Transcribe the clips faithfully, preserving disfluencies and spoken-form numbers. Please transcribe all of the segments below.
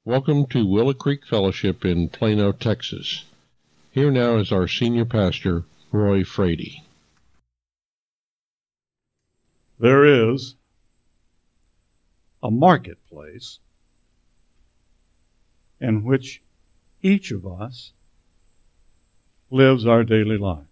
Welcome to Willow Creek Fellowship in Plano, Texas. Here now is our senior pastor, Roy Frady. There is a marketplace in which each of us lives our daily lives.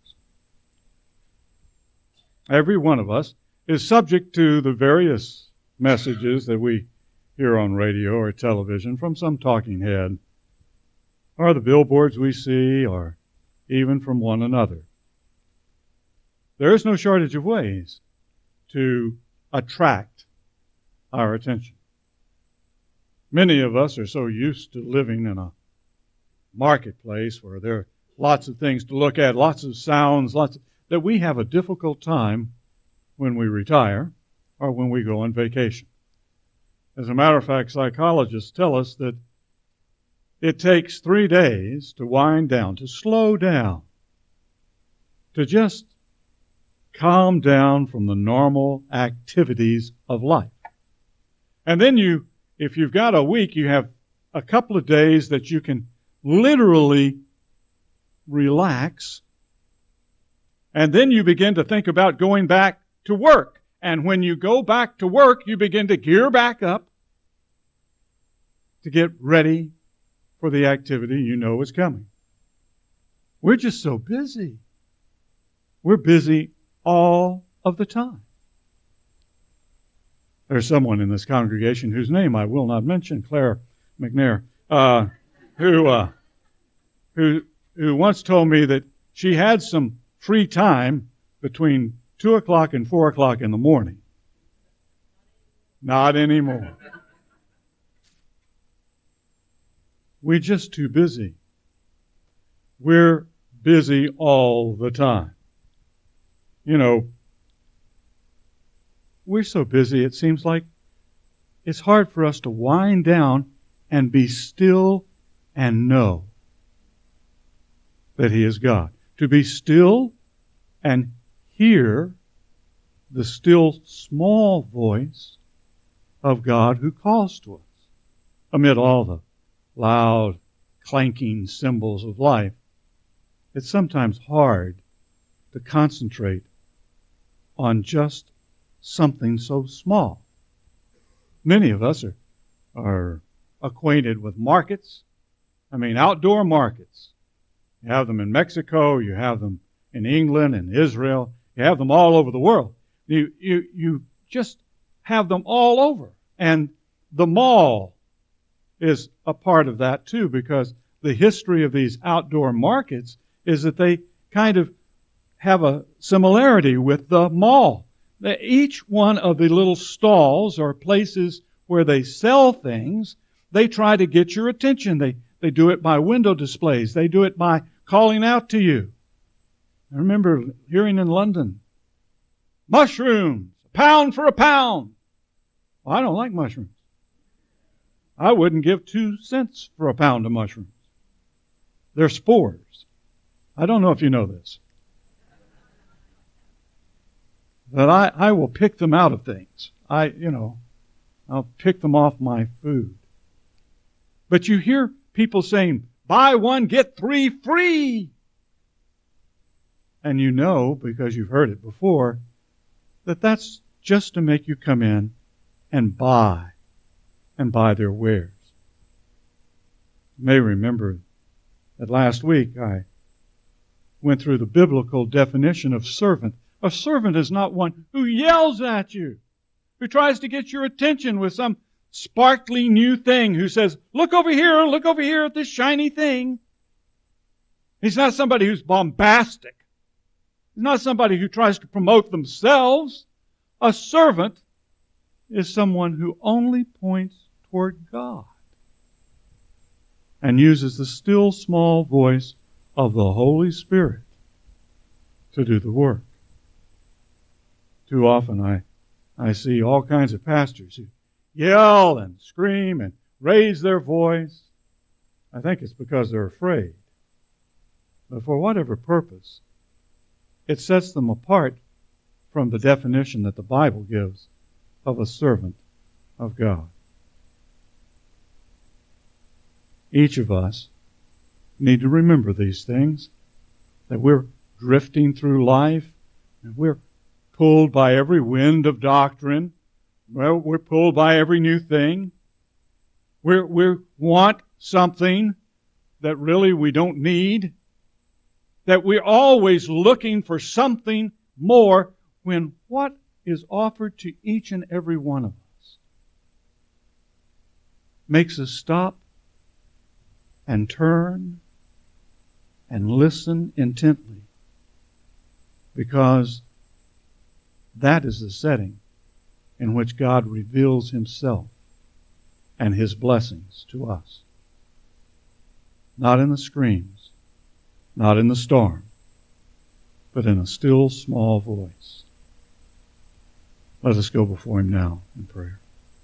Every one of us is subject to the various messages that we hear on radio or television from some talking head, or the billboards we see, or even from one another. There is no shortage of ways to attract our attention. Many of us are so used to living in a marketplace where there are lots of things to look at, lots of sounds, lots of, that we have a difficult time when we retire or when we go on vacation. As a matter of fact, psychologists tell us that it takes three days to wind down, to slow down, to just calm down from the normal activities of life. And then you, if you've got a week, you have a couple of days that you can literally relax. And then you begin to think about going back to work. And when you go back to work, you begin to gear back up to get ready for the activity you know is coming. We're just so busy. We're busy all of the time. There's someone in this congregation whose name I will not mention, Claire McNair, uh, who, uh, who, who once told me that she had some free time between two o'clock and four o'clock in the morning. Not anymore. We're just too busy. We're busy all the time. You know, we're so busy it seems like it's hard for us to wind down and be still and know that He is God. To be still and hear the still small voice of God who calls to us amid all the loud, clanking cymbals of life. It's sometimes hard to concentrate on just something so small. Many of us are, are acquainted with markets. I mean, outdoor markets. You have them in Mexico, you have them in England and Israel, you have them all over the world. You, you, you just have them all over. And the mall is a part of that too, because the history of these outdoor markets is that they kind of have a similarity with the mall. Each one of the little stalls or places where they sell things, they try to get your attention. They, they do it by window displays. They do it by calling out to you. I remember hearing in London, mushrooms, a pound for a pound. Well, I don't like mushrooms. I wouldn't give two cents for a pound of mushrooms. They're spores. I don't know if you know this. But I, I will pick them out of things. I, you know, I'll pick them off my food. But you hear people saying, buy one, get three free. And you know, because you've heard it before, that that's just to make you come in and buy. And buy their wares. You may remember that last week I went through the biblical definition of servant. A servant is not one who yells at you, who tries to get your attention with some sparkly new thing, who says, look over here, look over here at this shiny thing. He's not somebody who's bombastic. He's not somebody who tries to promote themselves. A servant is someone who only points toward God and uses the still small voice of the Holy Spirit to do the work. Too often I, I see all kinds of pastors who yell and scream and raise their voice. I think it's because they're afraid. But for whatever purpose, it sets them apart from the definition that the Bible gives of a servant of God. Each of us need to remember these things, that we're drifting through life, and we're pulled by every wind of doctrine. Well, we're pulled by every new thing. We're, we want something that really we don't need. That we're always looking for something more, when what is offered to each and every one of us makes us stop and turn and listen intently, because that is the setting in which God reveals Himself and His blessings to us. Not in the screams, not in the storm, but in a still small voice. Let us go before Him now in prayer.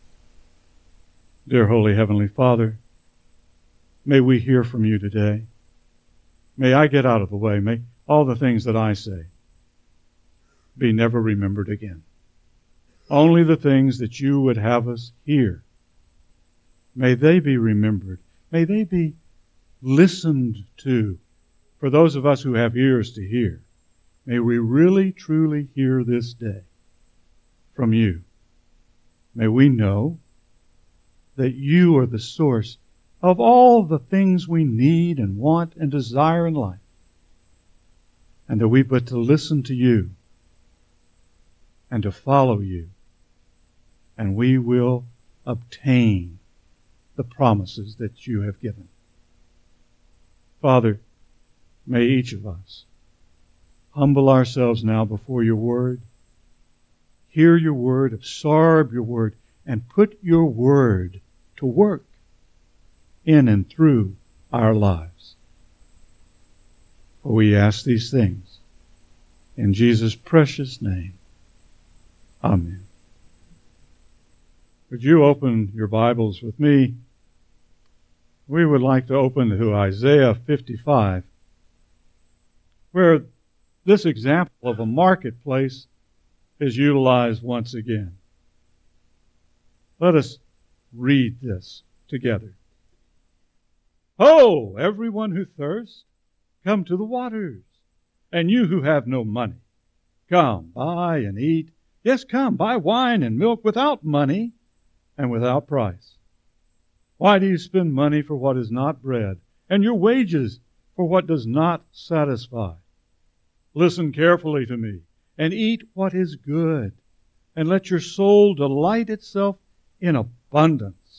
Dear Holy Heavenly Father, may we hear from You today. May I get out of the way. May all the things that I say be never remembered again. Only the things that You would have us hear, may they be remembered. May they be listened to. For those of us who have ears to hear, may we really, truly hear this day from You. May we know that You are the source of all the things we need and want and desire in life, and that we but to listen to You and to follow You, and we will obtain the promises that You have given. Father, may each of us humble ourselves now before Your Word, hear Your Word, absorb Your Word, and put Your Word to work in and through our lives. For we ask these things in Jesus' precious name. Amen. Would you open your Bibles with me? We would like to open to Isaiah fifty-five, where this example of a marketplace is utilized once again. Let us read this together. Ho, everyone who thirsts, come to the waters. And you who have no money, come, buy and eat. Yes, come, buy wine and milk without money and without price. Why do you spend money for what is not bread, and your wages for what does not satisfy? Listen carefully to me, and eat what is good, and let your soul delight itself in abundance.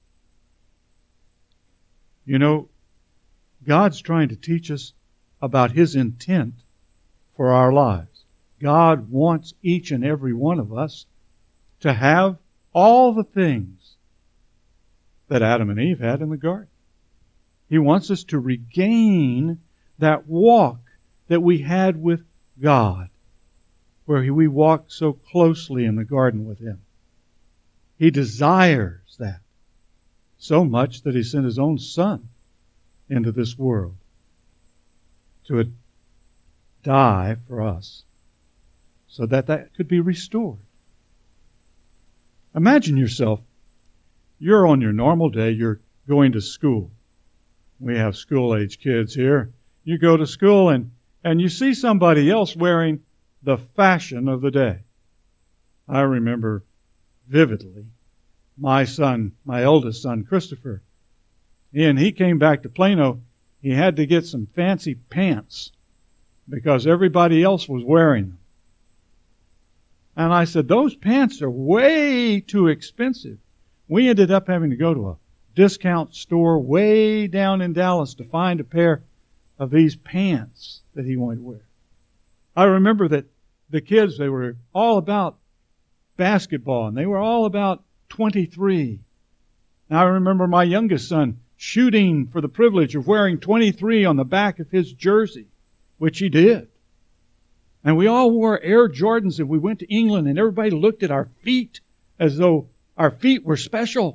You know, God's trying to teach us about His intent for our lives. God wants each and every one of us to have all the things that Adam and Eve had in the garden. He wants us to regain that walk that we had with God, where we walked so closely in the garden with Him. He desires that so much that He sent His own Son into this world to die for us so that that could be restored. Imagine yourself, you're on your normal day, you're going to school. We have school-age kids here. You go to school and, and you see somebody else wearing the fashion of the day. I remember vividly my son, my eldest son, Christopher. And he came back to Plano. He had to get some fancy pants because everybody else was wearing them. And I said, those pants are way too expensive. We ended up having to go to a discount store way down in Dallas to find a pair of these pants that he wanted to wear. I remember that the kids, they were all about basketball, and they were all about twenty-three. Now I remember my youngest son shooting for the privilege of wearing twenty-three on the back of his jersey, which he did. And we all wore Air Jordans, and we went to England, and everybody looked at our feet as though our feet were special.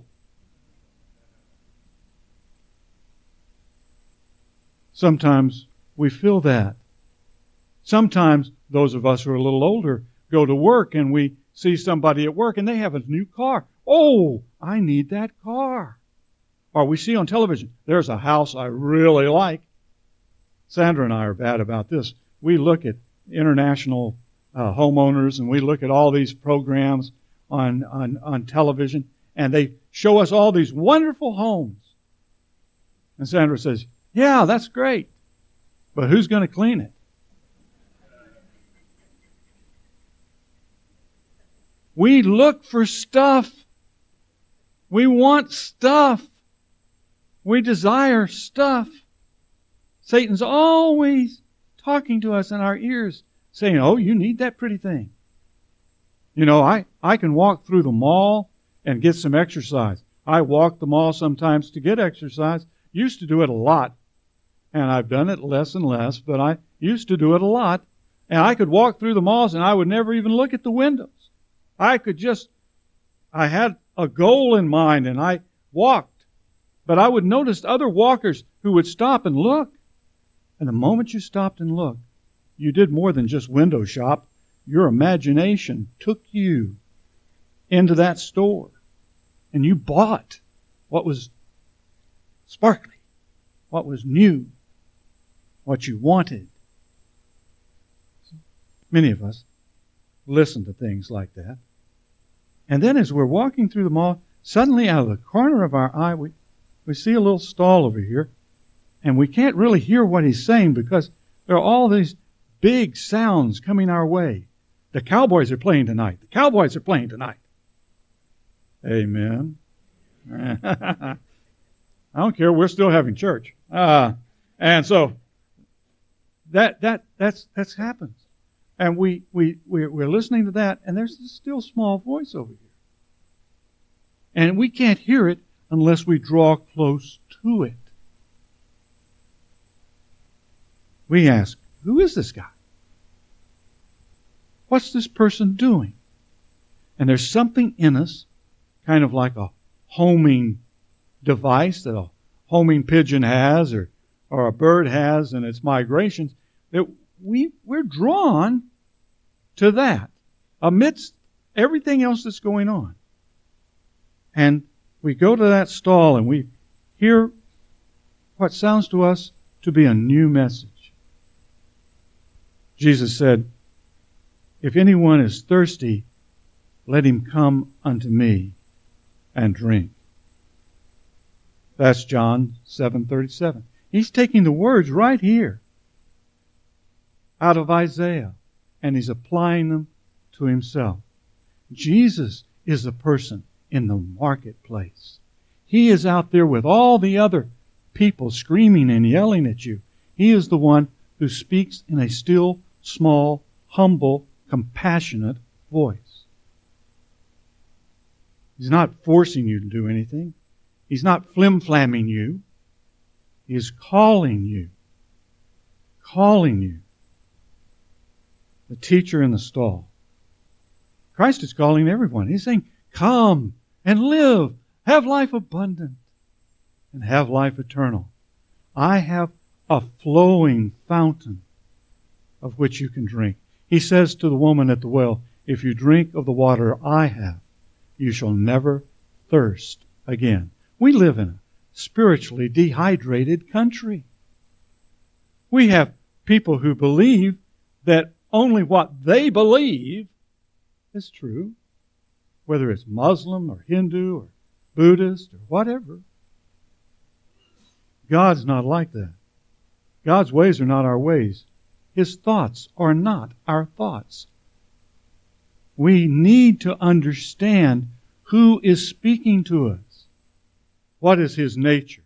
Sometimes we feel that. Sometimes those of us who are a little older go to work and we see somebody at work and they have a new car. Oh, I need that car. or we see on television, there's a house I really like. Sandra and I are bad about this. We look at international uh, homeowners, and we look at all these programs on, on, on television, and they show us all these wonderful homes. And Sandra says, yeah, that's great, but who's going to clean it? We look for stuff. We want stuff. We desire stuff. Satan's always talking to us in our ears, saying, oh, you need that pretty thing. You know, I, I can walk through the mall and get some exercise. I walk the mall sometimes to get exercise. Used to do it a lot. And I've done it less and less, but I used to do it a lot. And I could walk through the malls and I would never even look at the windows. I could just, I had a goal in mind and I walked. But I would notice other walkers who would stop and look. And the moment you stopped and looked, you did more than just window shop. Your imagination took you into that store. And you bought what was sparkly, what was new, what you wanted. Many of us listen to things like that. And then as we're walking through the mall, suddenly out of the corner of our eye, we, we see a little stall over here. And we can't really hear what he's saying because there are all these big sounds coming our way. The Cowboys are playing tonight. The Cowboys are playing tonight. Amen. I don't care. We're still having church. Uh, and so that that that's that's happens. And we, we, we're, we're listening to that, and there's this still small voice over here. And we can't hear it unless we draw close to it. We ask, who is this guy? What's this person doing? And there's something in us, kind of like a homing device that a homing pigeon has or, or a bird has in its migrations, that we, we're drawn to that amidst everything else that's going on. And we go to that stall and we hear what sounds to us to be a new message. Jesus said, if anyone is thirsty, let him come unto me and drink. That's John seven thirty-seven. He's taking the words right here out of Isaiah, and he's applying them to himself. Jesus is the person in the marketplace. He is out there with all the other people screaming and yelling at you. He is the one who speaks in a still, small, humble, compassionate voice. He's not forcing you to do anything. He's not flim-flamming you. He is calling you. Calling you. The teacher in the stall. Christ is calling everyone. He's saying, come and live. Have life abundant and have life eternal. I have a flowing fountain of which you can drink. He says to the woman at the well, if you drink of the water I have, you shall never thirst again. We live in a spiritually dehydrated country. We have people who believe that only what they believe is true, whether it's Muslim or Hindu or Buddhist or whatever. God's not like that. God's ways are not our ways. His thoughts are not our thoughts. We need to understand who is speaking to us. What is His nature?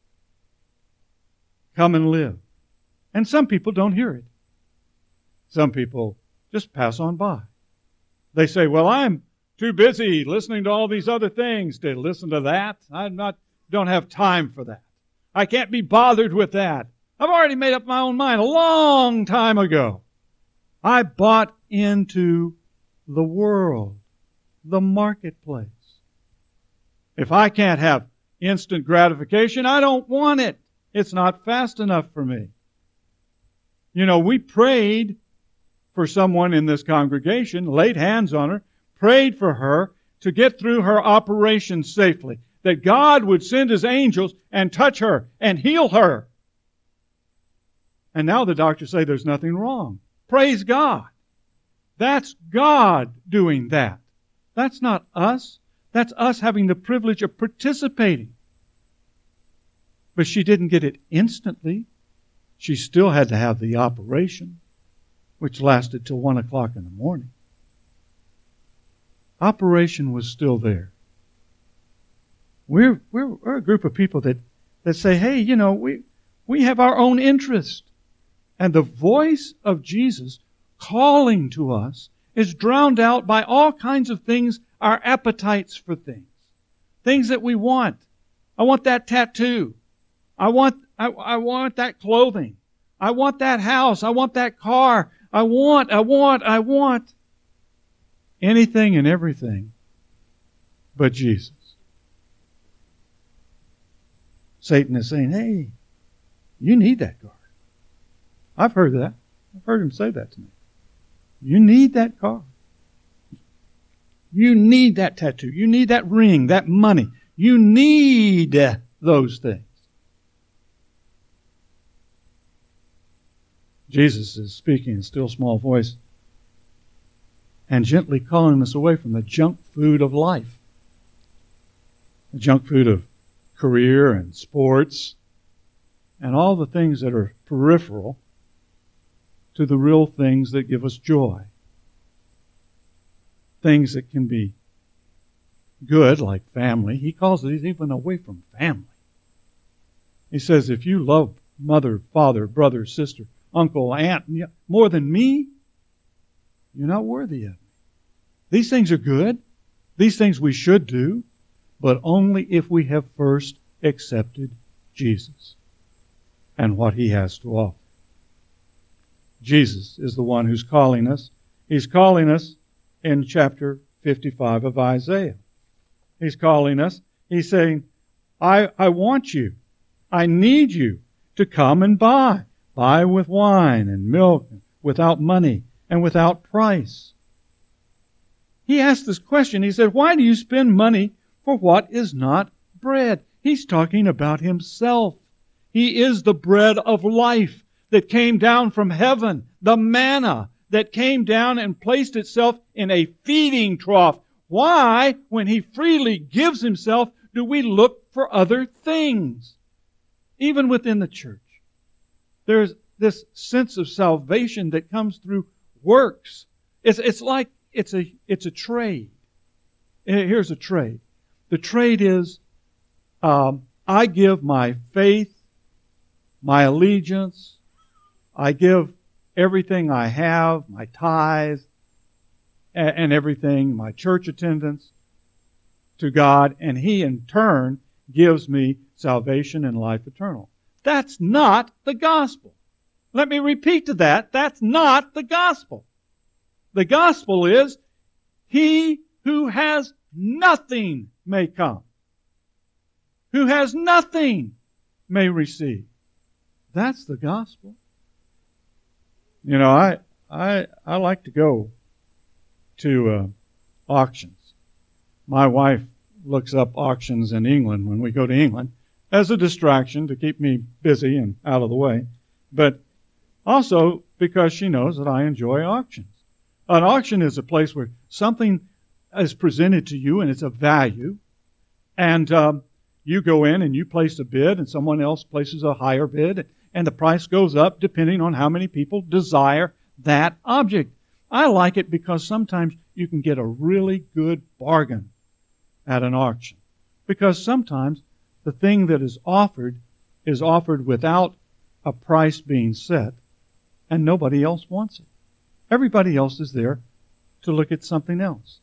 Come and live. And some people don't hear it. Some people just pass on by. They say, well, I'm too busy listening to all these other things to listen to that. I'm not, don't have time for that. I can't be bothered with that. I've already made up my own mind a long time ago. I bought into the world, the marketplace. If I can't have instant gratification, I don't want it. It's not fast enough for me. You know, we prayed for someone in this congregation, laid hands on her, prayed for her to get through her operation safely. that God would send His angels and touch her and heal her. And now the doctors say there's nothing wrong. Praise God. That's God doing that. That's not us. That's us having the privilege of participating. But she didn't get it instantly. She still had to have the operation, which lasted till one o'clock in the morning. Operation was still there. We're, we're, we're a group of people that, that say, hey, you know, we, we have our own interest. And the voice of Jesus calling to us is drowned out by all kinds of things, our appetites for things. Things that we want. I want that tattoo. I want, I, I want that clothing. I want that house. I want that car. I want, I want, I want. Anything and everything but Jesus. Satan is saying, hey, you need that car. I've heard that. I've heard him say that to me. You need that car. You need that tattoo. You need that ring, that money. You need those things. Jesus is speaking in a still small voice and gently calling us away from the junk food of life. The junk food of career and sports and all the things that are peripheral to the real things that give us joy. Things that can be good, like family. He calls it even away from family. He says, if you love mother, father, brother, sister, uncle, aunt, more than me, you're not worthy of me. These things are good. These things we should do, but only if we have first accepted Jesus and what He has to offer. Jesus is the one who's calling us. He's calling us in chapter fifty-five of Isaiah. He's calling us. He's saying, I, I want you. I need you to come and buy. Buy with wine and milk, without money and without price. He asked this question. He said, why do you spend money for what is not bread? He's talking about Himself. He is the bread of life that came down from heaven, the manna that came down and placed itself in a feeding trough. Why, when He freely gives Himself, do we look for other things? Even within the church, there's this sense of salvation that comes through works. It's, it's like it's a, it's a trade. Here's a trade. The trade is, um, I give my faith, my allegiance, I give everything I have, my tithe, and, and everything, my church attendance, to God, and He in turn gives me salvation and life eternal. That's not the gospel. Let me repeat to that. That's not the gospel. The gospel is, he who has nothing may come. Who has nothing may receive. That's the gospel. You know, I I I like to go to uh, auctions. My wife looks up auctions in England when we go to England as a distraction to keep me busy and out of the way, but also because she knows that I enjoy auctions. An auction is a place where something is presented to you and it's of value, and um, you go in and you place a bid and someone else places a higher bid, and the price goes up depending on how many people desire that object. I like it because sometimes you can get a really good bargain at an auction, because sometimes the thing that is offered is offered without a price being set, and nobody else wants it. Everybody else is there to look at something else.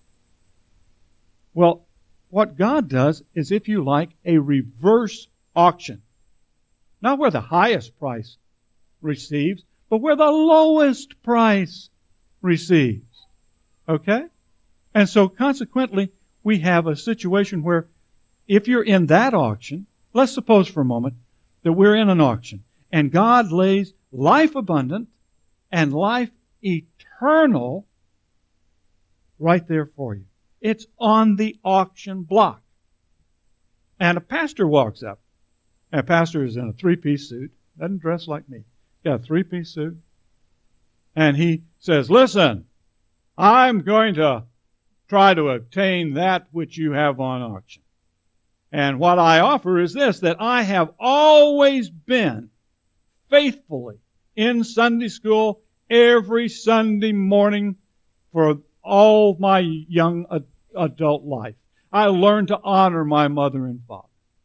Well, what God does is, if you like, a reverse auction. Not where the highest price receives, but where the lowest price receives. Okay? And so consequently, we have a situation where if you're in that auction, let's suppose for a moment that we're in an auction and God lays life abundant and life eternal right there for you. It's on the auction block. And a pastor walks up. And a pastor is in a three-piece suit. Doesn't dress like me. Got a three-piece suit. And he says, listen, I'm going to try to obtain that which you have on auction. And what I offer is this, that I have always been faithfully in Sunday school every Sunday morning for all my young adult life. I learned to honor my mother and father.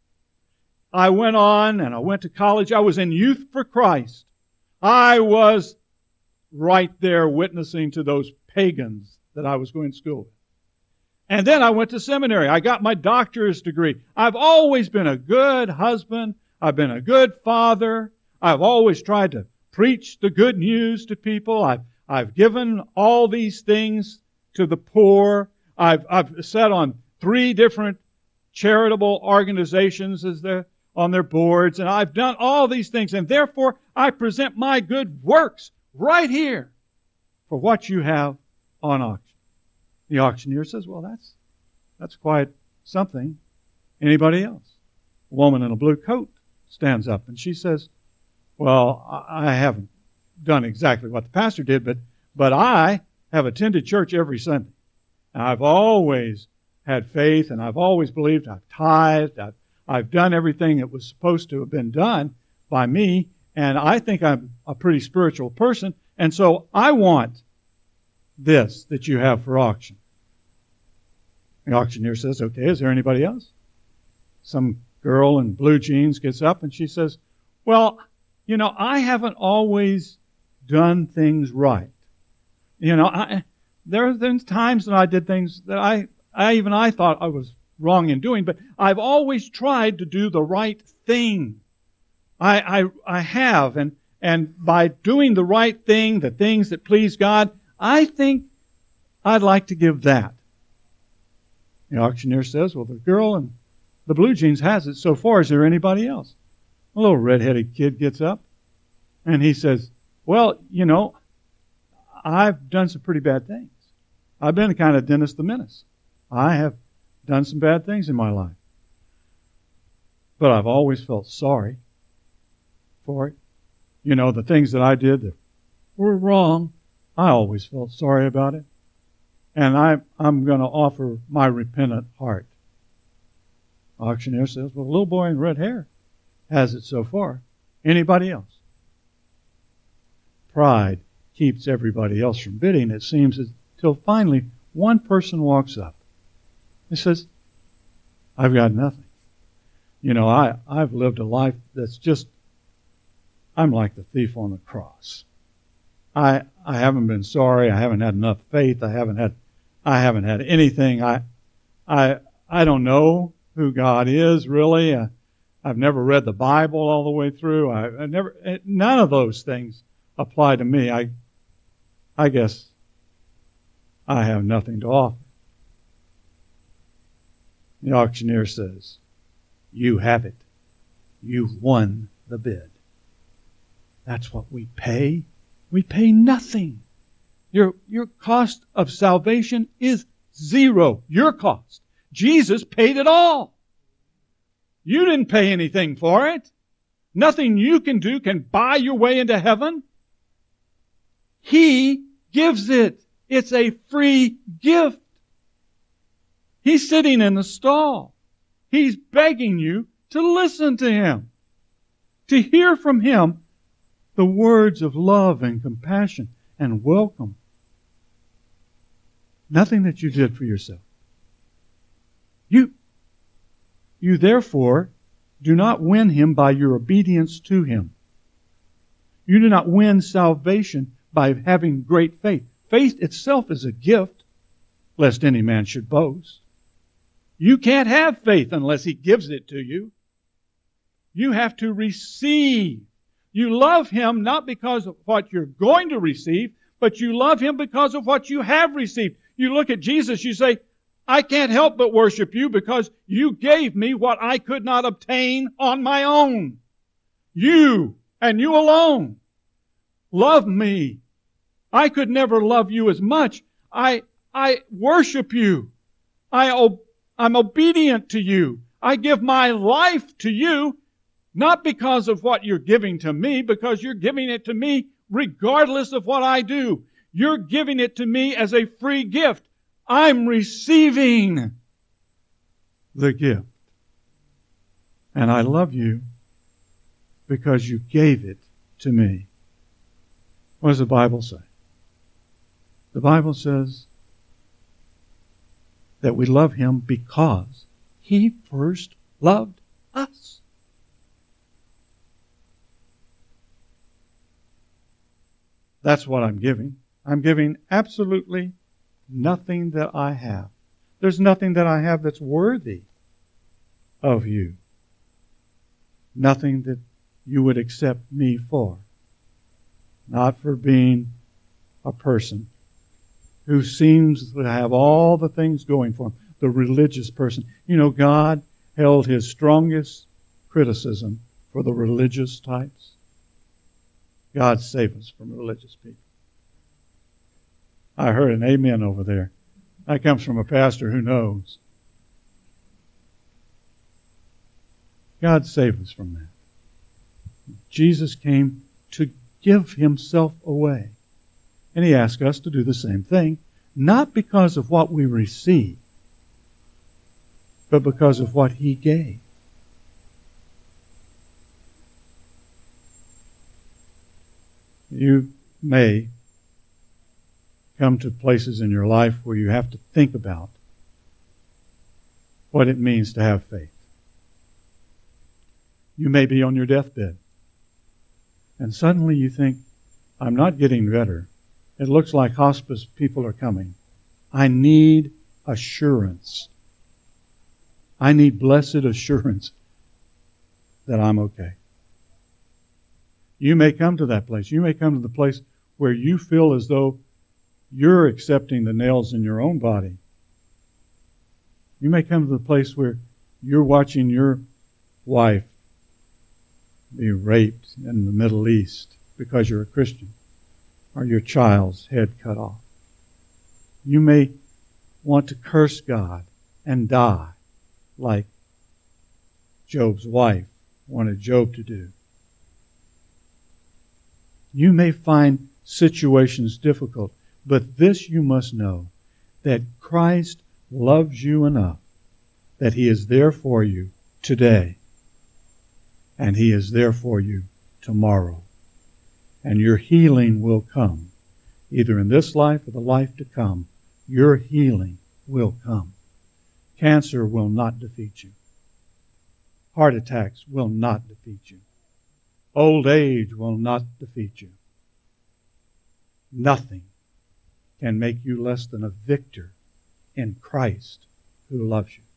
I went on and I went to college. I was in Youth for Christ. I was right there witnessing to those pagans that I was going to school with. And then I went to seminary. I got my doctor's degree. I've always been a good husband. I've been a good father. I've always tried to preach the good news to people. I've, I've given all these things to the poor. I've, I've sat on three different charitable organizations as their, on their boards, and I've done all these things, and therefore I present my good works right here for what you have on auction. The auctioneer says, well, that's, that's quite something. Anybody else? A woman in a blue coat stands up and she says, well, I haven't done exactly what the pastor did, but, but I have attended church every Sunday. And I've always had faith, and I've always believed. I've tithed. I've, I've done everything that was supposed to have been done by me, and I think I'm a pretty spiritual person, and so I want this that you have for auction. The auctioneer says, okay, is there anybody else? Some girl in blue jeans gets up and she says, well, you know, I haven't always done things right. You know, I, there have been times that I did things that I, I even I thought I was wrong in doing, but I've always tried to do the right thing. I, I, I have, and, and by doing the right thing, the things that please God, I think I'd like to give that. The auctioneer says, well, the girl in the blue jeans has it so far. Is there anybody else? A little red-headed kid gets up and he says, well, you know, I've done some pretty bad things. I've been kind of Dennis the Menace. I have done some bad things in my life. But I've always felt sorry for it. You know, the things that I did that were wrong, I always felt sorry about it. And I, I'm going to offer my repentant heart. Auctioneer says, well, the little boy in red hair has it so far. Anybody else? Pride keeps everybody else from bidding, it seems, until finally one person walks up and says, I've got nothing. You know, I, I've lived a life that's just, I'm like the thief on the cross. I I haven't been sorry. I haven't had enough faith. I haven't had I haven't had anything. I I I don't know who God is really. I, I've never read the Bible all the way through. I, I never none of those things apply to me. I I guess I have nothing to offer. The auctioneer says, you have it. You've won the bid. That's what we pay. We pay nothing. Your, your cost of salvation is zero. Your cost. Jesus paid it all. You didn't pay anything for it. Nothing you can do can buy your way into heaven. He gives it. It's a free gift. He's sitting in the stall. He's begging you to listen to Him, to hear from Him the words of love and compassion and welcome. Nothing that you did for yourself. You, you therefore do not win Him by your obedience to Him. You do not win salvation by having great faith. Faith itself is a gift, lest any man should boast. You can't have faith unless He gives it to you. You have to receive. You love Him not because of what you're going to receive, but you love Him because of what you have received. You look at Jesus, you say, I can't help but worship you because you gave me what I could not obtain on my own. You and you alone love me. I could never love you as much. I, I worship you. I, I'm obedient to you. I give my life to you, not because of what you're giving to me, because you're giving it to me regardless of what I do. You're giving it to me as a free gift. I'm receiving the gift. And I love you because you gave it to me. What does the Bible say? The Bible says that we love Him because He first loved us. That's what I'm giving. I'm giving absolutely nothing that I have. There's nothing that I have that's worthy of you. Nothing that you would accept me for. Not for being a person who seems to have all the things going for him. The religious person. You know, God held His strongest criticism for the religious types. God save us from religious people. I heard an amen over there. That comes from a pastor who knows. God save us from that. Jesus came to give Himself away. And He asked us to do the same thing, not because of what we receive, but because of what He gave. You may come to places in your life where you have to think about what it means to have faith. You may be on your deathbed, and suddenly you think, I'm not getting better. It looks like hospice people are coming. I need assurance. I need blessed assurance that I'm okay. You may come to that place. You may come to the place where you feel as though you're accepting the nails in your own body. You may come to the place where you're watching your wife be raped in the Middle East because you're a Christian, or your child's head cut off. You may want to curse God and die like Job's wife wanted Job to do. You may find situations difficult, but this you must know, that Christ loves you enough that He is there for you today, and He is there for you tomorrow. And your healing will come. Either in this life or the life to come, your healing will come. Cancer will not defeat you. Heart attacks will not defeat you. Old age will not defeat you. Nothing can make you less than a victor in Christ who loves you.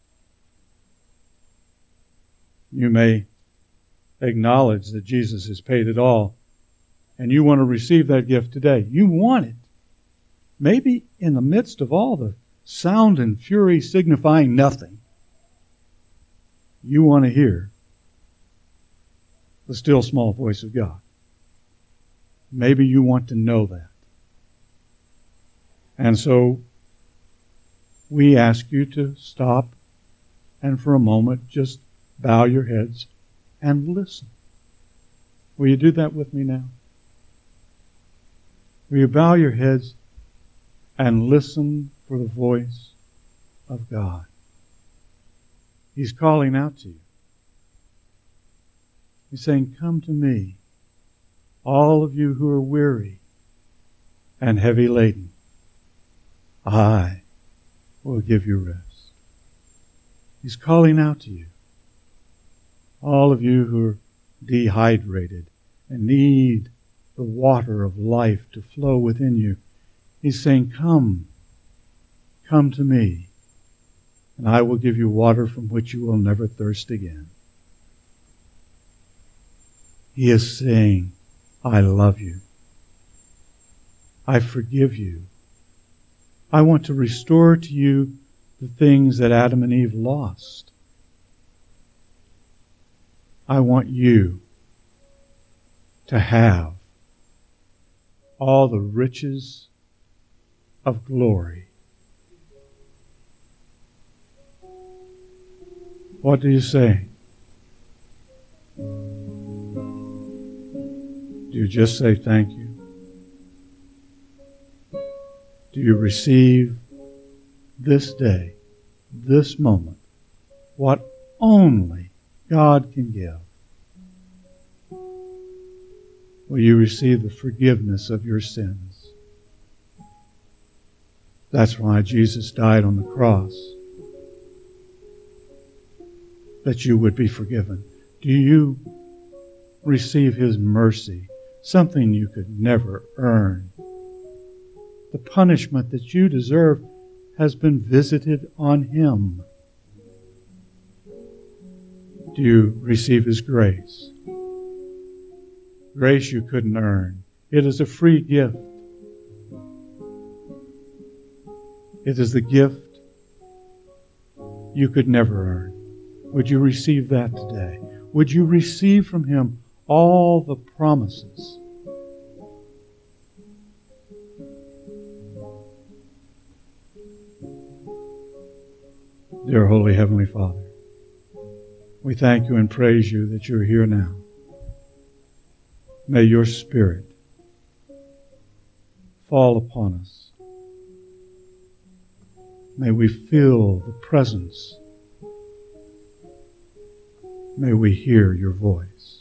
You may acknowledge that Jesus has paid it all, and you want to receive that gift today. You want it. Maybe in the midst of all the sound and fury signifying nothing, you want to hear the still small voice of God. Maybe you want to know that. And so we ask you to stop and for a moment just bow your heads and listen. Will you do that with me now? Will you bow your heads and listen for the voice of God? He's calling out to you. He's saying, come to me, all of you who are weary and heavy laden. I will give you rest. He's calling out to you, all of you who are dehydrated and need the water of life to flow within you. He's saying, come, come to me, and I will give you water from which you will never thirst again. He is saying, I love you. I forgive you. I want to restore to you the things that Adam and Eve lost. I want you to have all the riches of glory. What do you say? Do you just say thank you? Do you receive this day, this moment, what only God can give? Will you receive the forgiveness of your sins? That's why Jesus died on the cross, that you would be forgiven. Do you receive His mercy, something you could never earn? The punishment that you deserve has been visited on Him. Do you receive His grace? Grace you couldn't earn. It is a free gift. It is the gift you could never earn. Would you receive that today? Would you receive from Him all the promises? Dear Holy Heavenly Father, we thank you and praise you that you're here now. May your Spirit fall upon us. May we feel the presence. May we hear your voice.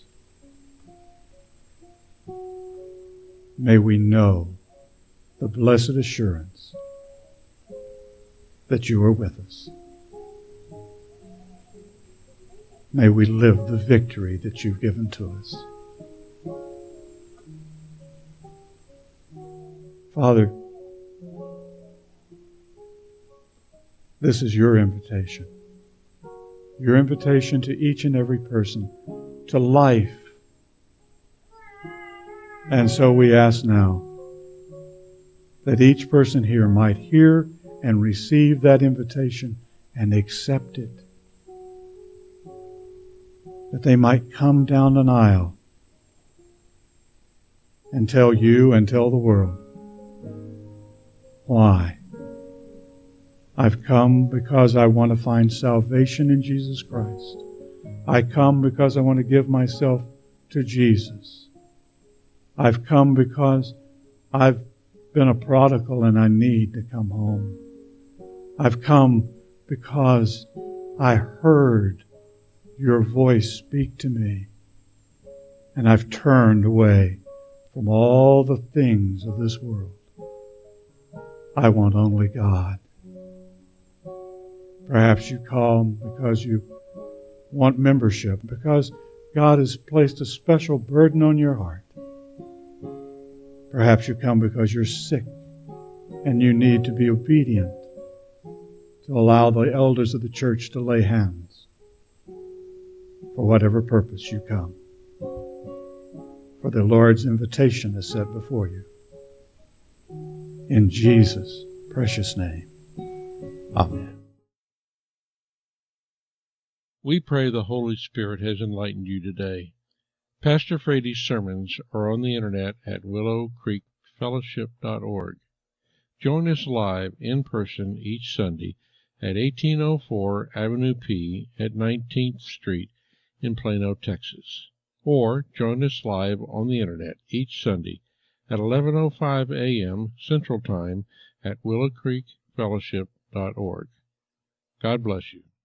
May we know the blessed assurance that you are with us. May we live the victory that you've given to us. Father, this is your invitation. Your invitation to each and every person to life. And so we ask now that each person here might hear and receive that invitation and accept it. That they might come down an aisle and tell you and tell the world, why? I've come because I want to find salvation in Jesus Christ. I come because I want to give myself to Jesus. I've come because I've been a prodigal and I need to come home. I've come because I heard your voice speak to me, and I've turned away from all the things of this world. I want only God. Perhaps you come because you want membership, because God has placed a special burden on your heart. Perhaps you come because you're sick and you need to be obedient to allow the elders of the church to lay hands. For whatever purpose you come. For the Lord's invitation is set before you. In Jesus' precious name. Amen. We pray the Holy Spirit has enlightened you today. Pastor Frady's sermons are on the internet at willow creek fellowship dot org. Join us live in person each Sunday at eighteen oh four Avenue P at nineteenth Street in Plano, Texas. Or join us live on the internet each Sunday at eleven oh five a.m. Central Time at willow creek fellowship dot org. God bless you.